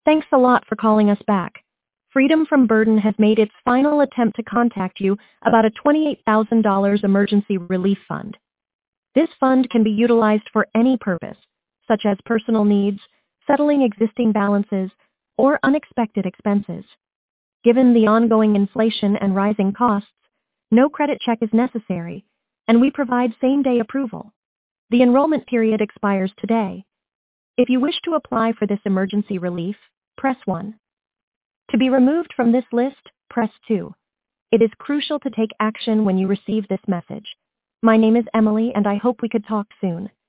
Thanks a lot for calling us back. Freedom from Burden has made its final attempt to contact you about a $28,000 emergency relief fund. This fund can be utilized for any purpose, such as personal needs, settling existing balances, or unexpected expenses. Given the ongoing inflation and rising costs, no credit check is necessary, and we provide same-day approval. The enrollment period expires today. If you wish to apply for this emergency relief, press 1. To be removed from this list, press 2. It is crucial to take action when you receive this message. My name is Emily, and I hope we could talk soon.